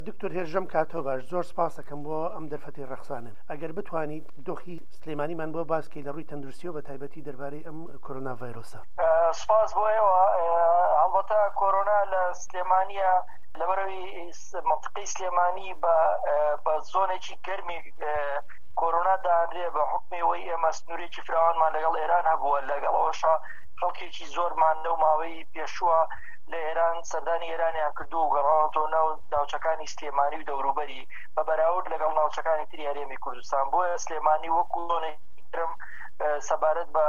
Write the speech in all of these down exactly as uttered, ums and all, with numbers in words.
دکتۆر هێرشەم کاتۆ باش، زۆر سپاس دەکەم بۆ ئەم دەرفەتی ڕەخسانن. ئەگەر بتوانیت دۆخی سلێمانیمان بۆ باسکەی لە ڕووی تەندروستی و بە تایبەتی دەربارەی ئەم کۆرۆنا ڤایرۆسە. سپاس بۆ ئێوە. هەڵبەتە کۆرۆنا لە سلێمانیە لەبەرەوەی منطقەی سلێمانی بە زۆنێکی گەرمی کۆرۆنا داهەندرێ بە حکمەوەی ئێمە سنوورێکی فراوانمان لەگەڵ ئێران هەبووە، لەگەڵەوەشە خەڵکێکی زۆرمان لەو ماوەی پێشووە لە ئێران سەردانی ئێرانیان کردو و گەڕاوەتەوە ناو ناوچەکانی سلێمانی و دەوروبەری بە بەراورد لەگەڵ ناوچەکانی تری هەرێمی کوردستان. بۆیە سلێمانی وەکو زۆنێکم سەبارەت بە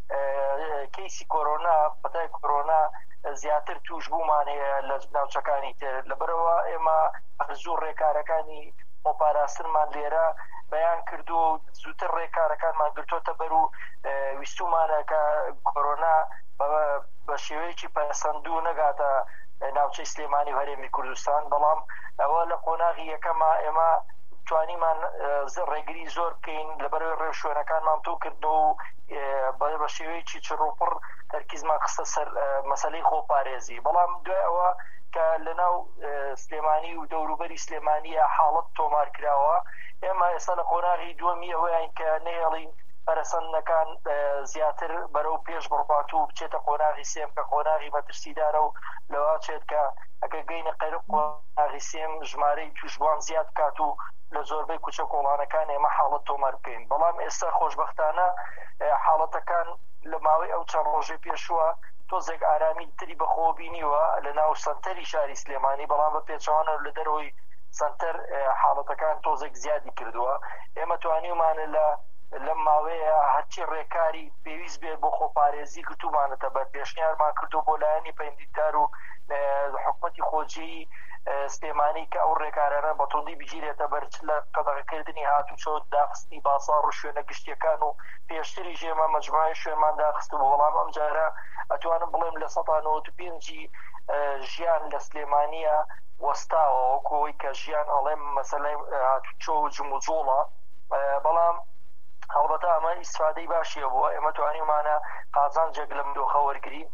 کەیسی کۆرۆنا پەتای کۆرۆنا زیاتر توش بوومان هەیە لە ناوچەکانی تر. لەبەرەوە ئێمە زوو ڕێکارەکانی خۆپاراستنمان لێرە بەیان کردو و زووتر ڕێکارەکانمان گرتۆتە بەر و ویستومانە کە کۆرۆنا بە شێوەیەکی پەسەندوو نەگاتە ناوچەی سلێمانی و هەرێمی کوردستان. بەڵام ئەوە لە قۆناغی یەکەمە ئێمە توانیمان ڕێگری زۆر بکەین لەبەرەوەی ڕێوشوێنەکانمان تو کردەوە و بە شێوەیەکی چڕوپڕ تەرکیزمان خستە سەر مەسەلەی خۆپارێزی. بەڵام دوای ئەوە کە لەناو سلێمانی و دەوروبەری سلێمانیە حاڵەت تۆمار کراوە، ئێمە ئێستا لە قۆناغی دووەمی ئەوەیان کە نەهێڵین پەرەسەندەکان زیاتر بەرەو پێش بڕبات و بچێتە قۆناغی سێم کە قۆناغی مەترسیدارە و لەوا چێت کە ئەگە گەینە قەیرق قۆناغی سێم ژمارەی توشبوان زیاد کات و لە زۆربەی کوچە کۆڵانەکان ئێمە حاڵەت تۆمار بکەین. بەڵام ئێستا خۆشبەختانە حاڵەتەکان لە ماوەی ئەو چەند ڕۆژەی پێشووە تۆزێک ئارامی تری بەخۆ بینیوە لە ناو سەنتەری شاری سلێمانی، بەڵام بە پێچەوانە لە دەرەوەی سەنتەر حاڵەتەکان تۆزێک زیادی کردووە. ئێمە توانیمانە لە لەم ماوەیە هەرچی ڕێکاری پێویست بێت بۆ خۆپارێزی گرتومانەتە بەر پێشنیارمان کردو بۆ لایەنی پەیوەندیدار و حکومەتی خۆجیی سلێمانی کە ئەو ڕێکارانە بە توندی بگیرێتە بەر لە قەدەغەکردنی هاتوچۆ داخستی باساڕ و شوێنە گشتیەکان و پێشتری ژێمە مەجموعەی شوێنمان داخست و بەڵام ئەم جارە ئەتوانم بڵێم لە سەد و نۆڤە و پێنجی ژیان لە سلێمانیە وەستاوە وەکۆی کە ژیان ئەڵێم مەسەلەی هاتوچۆ و جموجۆڵە. بەڵام هەڵبەتە ئەمە ئیسفادەی باشیە بووە، ئێمە توانیمانە قازانجێک لەم دۆخە وەرگرین.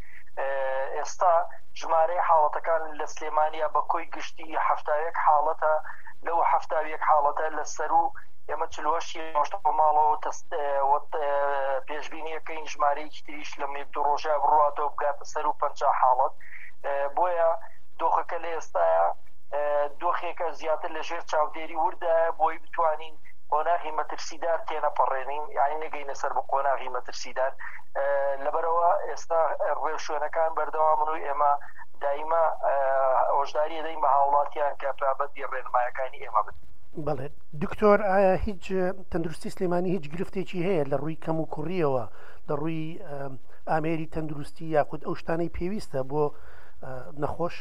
ئێستا ژمارەی حاڵەتەکان لە سلێمانیە بە کۆی گشتی هەفتاوێک حاڵەتە، لەو هەفتاوێک حاڵەتە لەسەر و ئێمە چلوەشی ماڵەوە پێشبینیەکەین ژمارەیەکی تریش لە یەک دوو ڕۆژە بڕاتەوە بگاتە سەر و پەنجا حاڵەت. بۆیە دۆخەکە لە ئێستاە دۆخێکە زیاتر لە ژێر چاودێری وردایە بۆی بتوانین قۆناغی مەترسیدار تێنەپەڕێنین، یعنی نەگەینە سەر بە قۆناغی مەترسیدار. لەبەرەوە ئێستا ڕێوشوێنەکان بەردەوامن و ئێمە دایما ئۆژداری دەین بە هاوڵاتیان کە پابەتی ڕێنمایەکانی ئێمە بن. بەڵێ دکتۆر، ئایا هیچ تەندروستی سلێمانی هیچ گرفتێکی هەیە لە ڕووی کەم و کوڕیەوە لە ڕووی ئامێری تەندروستی یاخود ئەو شتانەی پێویستە بۆ نەخۆش؟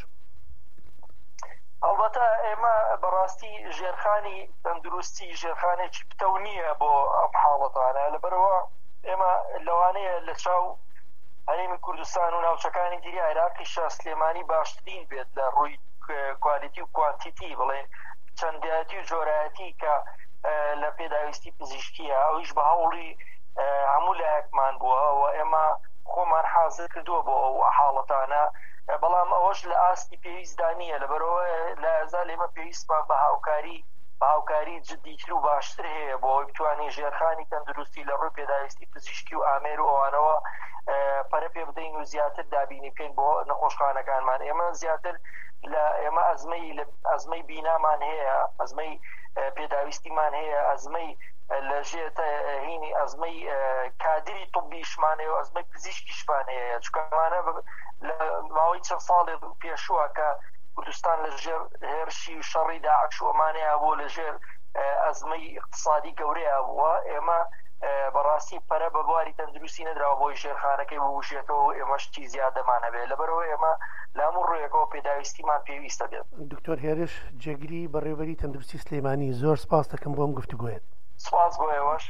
ئەڵبەتە ئێمە بەڕاستی ژێرخانی تەندروستی ژێرخانێکی پتە نییە بۆ ئەم حاڵەتانە، لەبەرەوە ئێمە لەوانەیە لە چاو هەرێمی کوردستان و ناوچەکانی دیری عێراقی شا سلێمانی باشترین بێت لە ڕووی کوالیتی و کوانتیتی، بڵێن چەندایەتی و جۆرایەتی کە لە پێداویستی پزیشکیە. ئەویش بە هەوڵی هەموو لایەکمان بووە و ئێمە خۆمان حازر کردووە بۆ ئەو حاڵەتانە. بەڵام ئەوەش لە ئاستی پێویستدا نییە، لەبەرەوە لە ئەزال ئێمە پێویستمان بە هاوکاری بە هاوکاری جددیتر و باشتر هەیە بۆ بتوانین ژێرخانی تەندروستی لە ڕووی پێداویستی پزیشکی و ئامێر و ئەوانەوە پەرە پێ بدەین و زیاتر دابینی بکەین بۆ نەخۆشخانەکانمان. ئێمە زیاتر لە ئێمە ئەزمەی ئەزمەی بینامان هەیە، ئەزمەی پێداویستیمان هەیە، ئەزمەی لە ژێتە هینی ئەزمەی کادری طبیشمان هەیە و ئەزمەی پزیشکیشمان هەیە. چکەمانە لە ماوەی چەند ساڵی پێشووە کە کوردستان لە ژێر هێرشی و شەڕی داعش و ئەمانەیە بۆ لە ژێر ئەزمەی اقتصادی گەورەیە بووە، ئێمە بەڕاستی پەرە بە بواری تەندروستی نەدراوە بۆی ژێرخانەکەی ببوژێتەوە و ئێمەشتی زیادەمانە بێت. لەبەرەوە ئێمە لە هەموو ڕوویەکەوە پێداویستیمان پێویستە بێت. دکتۆر هێرش جێگری بەڕێوەبەری تەندروستی سلێمانی، زۆر سپاس دەکەم بۆ ئەم گفتوگۆیەت. سپاس بۆ ئێوەش.